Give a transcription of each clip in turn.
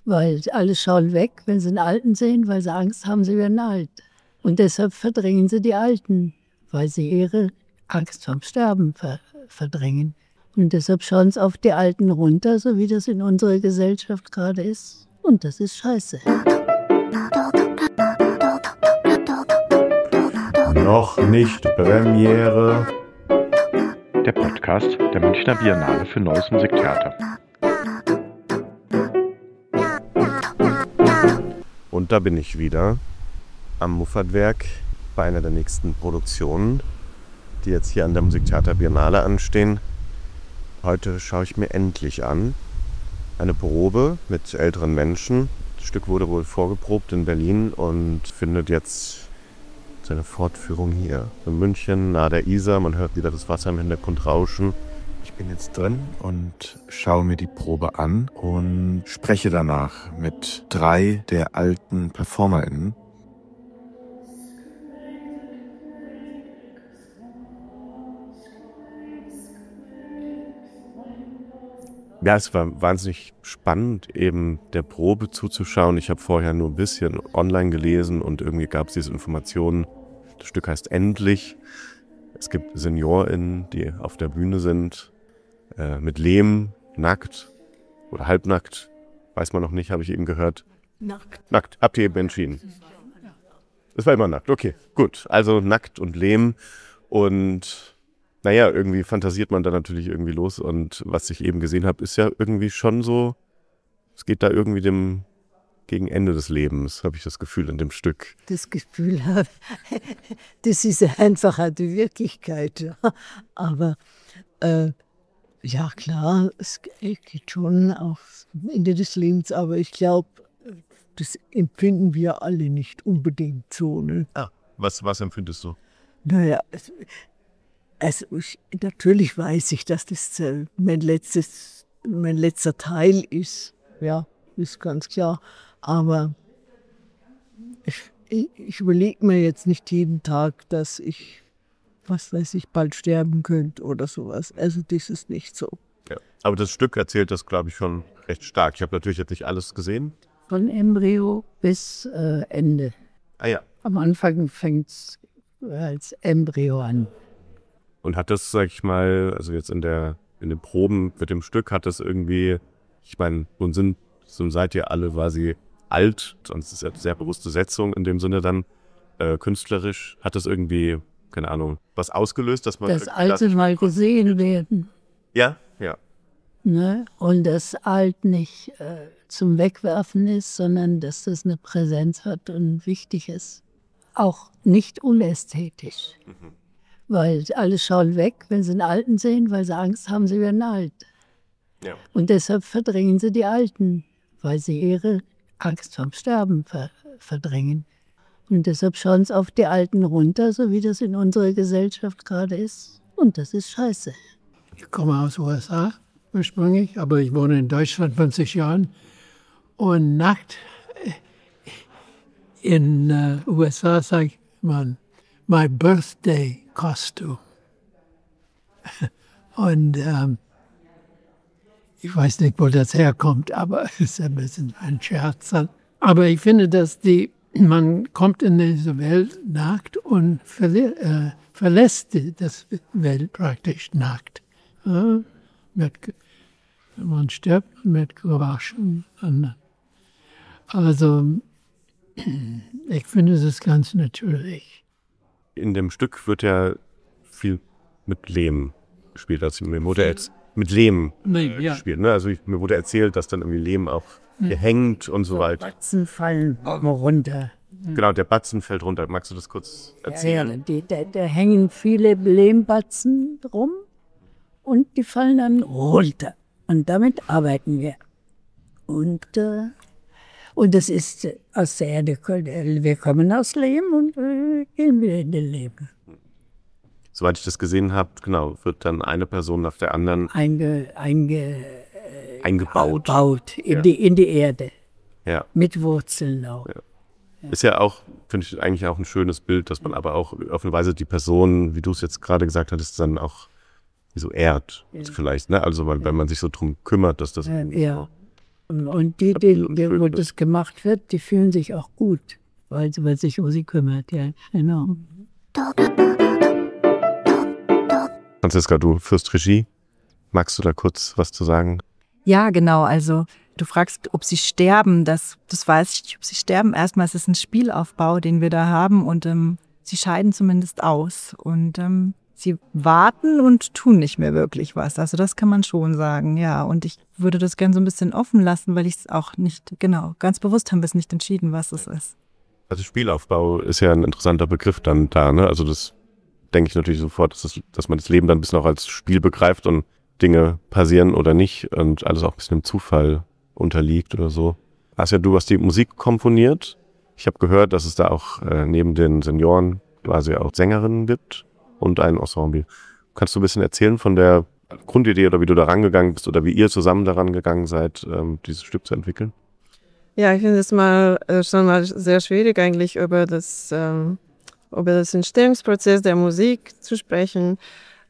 Weil alle schauen weg, wenn sie einen Alten sehen, weil sie Angst haben, sie werden alt. Und deshalb verdrängen sie die Alten, weil sie ihre Angst vorm Sterben verdrängen. Und deshalb schauen sie auf die Alten runter, so wie das in unserer Gesellschaft gerade ist. Und das ist scheiße. Noch nicht Premiere. Der Podcast der Münchner Biennale für Neues Musiktheater. Und da bin ich wieder am Muffatwerk bei einer der nächsten Produktionen, die jetzt hier an der Musiktheater Biennale anstehen. Heute schaue ich mir endlich an eine Probe mit älteren Menschen. Das Stück wurde wohl vorgeprobt in Berlin und findet jetzt seine Fortführung hier in München, nahe der Isar. Man hört wieder das Wasser im Hintergrund rauschen. Ich bin jetzt drin und schaue mir die Probe an und spreche danach mit 3 der alten PerformerInnen. Ja, es war wahnsinnig spannend, eben der Probe zuzuschauen. Ich habe vorher nur ein bisschen online gelesen und irgendwie gab es diese Informationen. Das Stück heißt Endlich. Es gibt SeniorInnen, die auf der Bühne sind, mit Lehm, nackt oder halbnackt, weiß man noch nicht, habe ich eben gehört. Nackt. Nackt, habt ihr eben entschieden. Es war immer nackt, okay, gut. Also nackt und Lehm und naja, irgendwie fantasiert man da natürlich irgendwie los und was ich eben gesehen habe, ist ja irgendwie schon so, es geht da irgendwie dem gegen Ende des Lebens, habe ich das Gefühl in dem Stück. Das Gefühl habe, das ist einfach auch die Wirklichkeit. Ja. Aber ja klar, es geht schon aufs Ende des Lebens, aber ich glaube, das empfinden wir alle nicht unbedingt so. Ne? Ah, was empfindest du? Naja, natürlich weiß ich, dass das mein letzter Teil ist. Ja, ist ganz klar. Aber ich überlege mir jetzt nicht jeden Tag, dass ich, was weiß ich, bald sterben könnte oder sowas. Also das ist nicht so. Ja. Aber das Stück erzählt das, glaube ich, schon recht stark. Ich habe natürlich jetzt nicht alles gesehen. Von Embryo bis Ende. Ah ja. Am Anfang fängt es als Embryo an. Und hat das, sag ich mal, also jetzt in den Proben mit dem Stück, hat das irgendwie, ich meine, nun seid ihr alle quasi alt, sonst ist ja eine sehr bewusste Setzung in dem Sinne dann künstlerisch, hat das irgendwie, keine Ahnung, was ausgelöst, dass man... Das Alte mal gesehen werden. Ja. Ne? Und das Alt nicht zum Wegwerfen ist, sondern dass das eine Präsenz hat und wichtig ist. Auch nicht unästhetisch. Mhm. Weil alle schauen weg, wenn sie einen Alten sehen, weil sie Angst haben, sie werden alt. Ja. Und deshalb verdrängen sie die Alten, weil sie ihre Angst vorm Sterben verdrängen. Und deshalb schauen sie auf die Alten runter, so wie das in unserer Gesellschaft gerade ist. Und das ist scheiße. Ich komme aus den USA ursprünglich, aber ich wohne in Deutschland 50 Jahren. Und nackt in den USA sagt man, my birthday costume. Und ich weiß nicht, wo das herkommt, aber es ist ein bisschen ein Scherz. Aber ich finde, dass man kommt in diese Welt nackt und verlässt das Welt praktisch nackt. Ja, man stirbt und wird gewaschen. Also ich finde es ganz natürlich. In dem Stück wird ja viel mit Lehm gespielt. Also mir wurde mit Lehm gespielt. Ne? Also mir wurde erzählt, dass dann irgendwie Lehm auch gehängt und so weiter. Batzen fallen runter. Genau, der Batzen fällt runter. Magst du das kurz erzählen? Ja, da hängen viele Lehmbatzen rum und die fallen dann runter. Und damit arbeiten wir. Und das ist aus der Erde. Wir kommen aus Lehm und gehen wieder in den Lehm. Soweit ich das gesehen habe, genau, wird dann eine Person nach der anderen eingebaut in die Erde. Ja. Mit Wurzeln auch. Ja. Ist ja auch, finde ich, eigentlich auch ein schönes Bild, dass man aber auch auf eine Weise die Person, wie du es jetzt gerade gesagt hattest, dann auch wie so ehrt, vielleicht. Ne? Also wenn man sich so drum kümmert, dass das Und die, wo das gemacht wird, die fühlen sich auch gut, weil sich um sie kümmert, ja, genau. Franziska, du führst Regie. Magst du da kurz was zu sagen? Ja, genau. Also du fragst, ob sie sterben. Das weiß ich nicht, ob sie sterben. Erstmal ist es ein Spielaufbau, den wir da haben und sie scheiden zumindest aus. Und sie warten und tun nicht mehr wirklich was. Also das kann man schon sagen, ja. Und ich würde das gerne so ein bisschen offen lassen, weil ich es auch nicht, genau, ganz bewusst haben wir es nicht entschieden, was es ist. Also Spielaufbau ist ja ein interessanter Begriff dann da, ne? Also das denke ich natürlich sofort, dass man das Leben dann ein bisschen auch als Spiel begreift und Dinge passieren oder nicht und alles auch ein bisschen dem Zufall unterliegt oder so. Asja, du hast die Musik komponiert. Ich habe gehört, dass es da auch neben den Senioren quasi auch Sängerinnen gibt und ein Ensemble. Kannst du ein bisschen erzählen von der Grundidee oder wie du da rangegangen bist oder wie ihr zusammen daran gegangen seid, dieses Stück zu entwickeln? Ja, ich finde es schon mal sehr schwierig eigentlich über das Entstehungsprozess der Musik zu sprechen.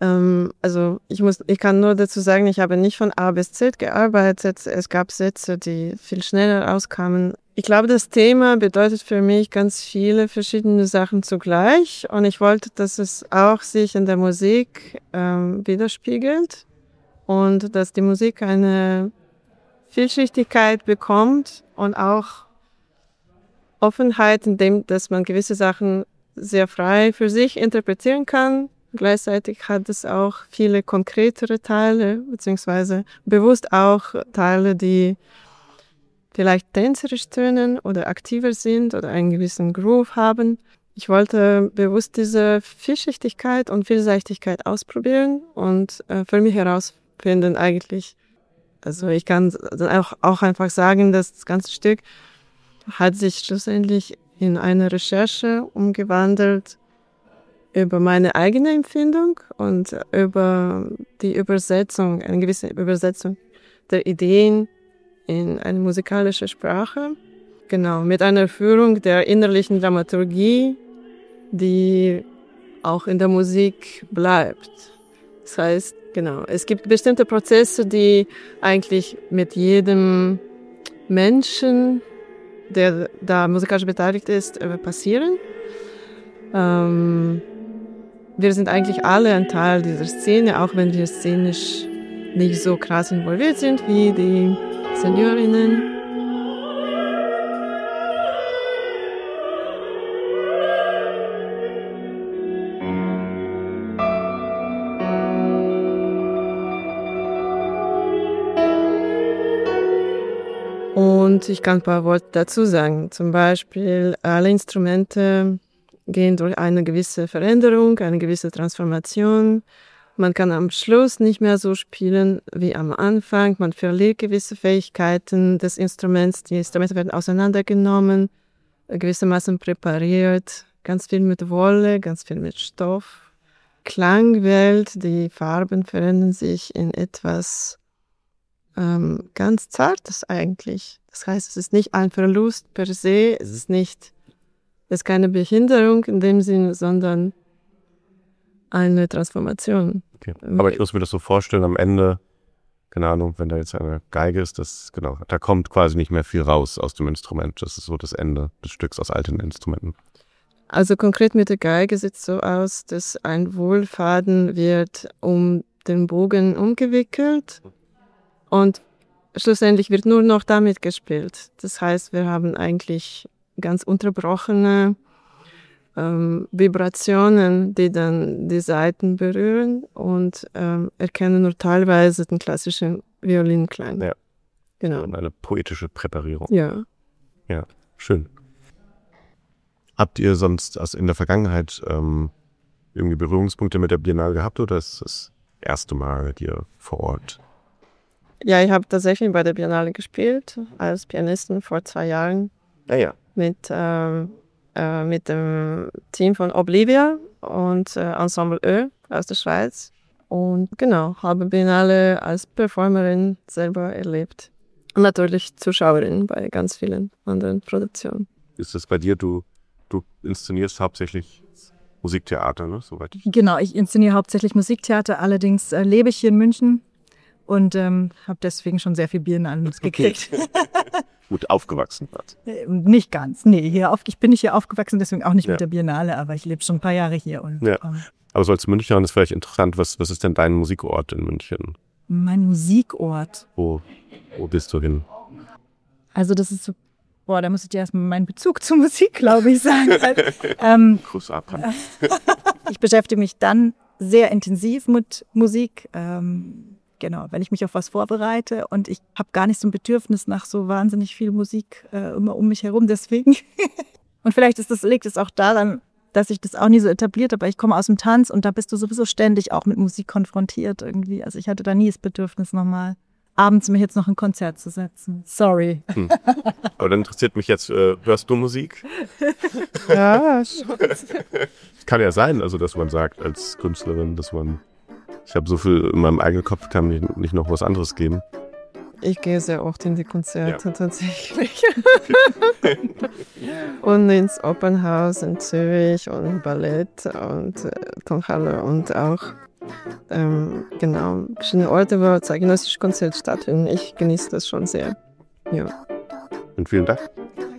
Also ich kann nur dazu sagen, ich habe nicht von A bis Z gearbeitet. Es gab Sätze, die viel schneller rauskamen. Ich glaube, das Thema bedeutet für mich ganz viele verschiedene Sachen zugleich. Und ich wollte, dass es auch sich in der Musik widerspiegelt und dass die Musik eine Vielschichtigkeit bekommt und auch Offenheit, indem dass man gewisse Sachen sehr frei für sich interpretieren kann. Gleichzeitig hat es auch viele konkretere Teile, beziehungsweise bewusst auch Teile, die vielleicht tänzerisch tönen oder aktiver sind oder einen gewissen Groove haben. Ich wollte bewusst diese Vielschichtigkeit und Vielseitigkeit ausprobieren und für mich herausfinden eigentlich. Also ich kann dann auch einfach sagen, dass das ganze Stück hat sich schlussendlich in eine Recherche umgewandelt über meine eigene Empfindung und über die Übersetzung, eine gewisse Übersetzung der Ideen in eine musikalische Sprache. Genau, mit einer Führung der innerlichen Dramaturgie, die auch in der Musik bleibt. Das heißt, genau, es gibt bestimmte Prozesse, die eigentlich mit jedem Menschen, der da musikalisch beteiligt ist, passieren. Wir sind eigentlich alle ein Teil dieser Szene, auch wenn wir szenisch nicht so krass involviert sind wie die Seniorinnen. Und ich kann ein paar Worte dazu sagen. Zum Beispiel, alle Instrumente gehen durch eine gewisse Veränderung, eine gewisse Transformation. Man kann am Schluss nicht mehr so spielen wie am Anfang. Man verliert gewisse Fähigkeiten des Instruments. Die Instrumente werden auseinandergenommen, gewissermaßen präpariert. Ganz viel mit Wolle, ganz viel mit Stoff. Klangwelt, die Farben verändern sich in etwas ganz Zartes eigentlich. Das heißt, es ist nicht ein Verlust per se, es ist keine Behinderung in dem Sinne, sondern eine Transformation. Okay. Aber ich muss mir das so vorstellen, am Ende, keine Ahnung, wenn da jetzt eine Geige ist, da kommt quasi nicht mehr viel raus aus dem Instrument. Das ist so das Ende des Stücks aus alten Instrumenten. Also konkret mit der Geige sieht es so aus, dass ein Wohlfaden wird um den Bogen umgewickelt und schlussendlich wird nur noch damit gespielt. Das heißt, wir haben eigentlich ganz unterbrochene Vibrationen, die dann die Saiten berühren und erkennen nur teilweise den klassischen Violinklang. Ja. Genau. Und eine poetische Präparierung. Ja. Ja, schön. Habt ihr sonst in der Vergangenheit irgendwie Berührungspunkte mit der Biennale gehabt oder ist das erste Mal hier vor Ort? Ja, ich habe tatsächlich bei der Biennale gespielt, als Pianistin vor 2 Jahren. Ja. Mit dem Team von Oblivia und Ensemble Ö aus der Schweiz. Und genau, habe Biennale als Performerin selber erlebt. Und natürlich Zuschauerin bei ganz vielen anderen Produktionen. Ist das bei dir, du inszenierst hauptsächlich Musiktheater, ne? Soweit ich. Genau, ich inszeniere hauptsächlich Musiktheater, allerdings lebe ich hier in München und habe deswegen schon sehr viel Biennalen gekriegt. Gut aufgewachsen warst. Nicht ganz, nee. Ich bin nicht hier aufgewachsen, deswegen auch nicht mit der Biennale, aber ich lebe schon ein paar Jahre hier. Und, ja. Aber so als Münchner ist vielleicht interessant, was ist denn dein Musikort in München? Mein Musikort? Wo bist du hin? Also das ist so, da muss ich dir erstmal meinen Bezug zur Musik, glaube ich, sagen. Gruß ab. Ich beschäftige mich dann sehr intensiv mit Musik, genau, wenn ich mich auf was vorbereite, und ich habe gar nicht so ein Bedürfnis nach so wahnsinnig viel Musik immer um mich herum, deswegen. Und vielleicht liegt es auch daran, dass ich das auch nie so etabliert habe, weil ich komme aus dem Tanz und da bist du sowieso ständig auch mit Musik konfrontiert irgendwie. Also ich hatte da nie das Bedürfnis, nochmal abends mich jetzt noch ein Konzert zu setzen. Sorry. Aber dann interessiert mich jetzt, hörst du Musik? Ja, schon. Kann ja sein, also dass man sagt als Künstlerin, ich habe so viel in meinem eigenen Kopf, kann mir nicht noch was anderes geben. Ich gehe sehr oft in die Konzerte tatsächlich. Und ins Opernhaus in Zürich und Ballett und Tonhalle und auch verschiedene Orte, wo zeitgenössische Konzerte stattfinden. Ich genieße das schon sehr. Ja. Und vielen Dank.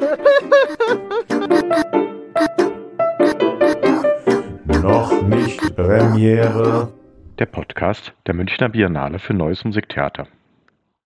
Noch nicht Premiere. Der Podcast der Münchner Biennale für Neues Musiktheater.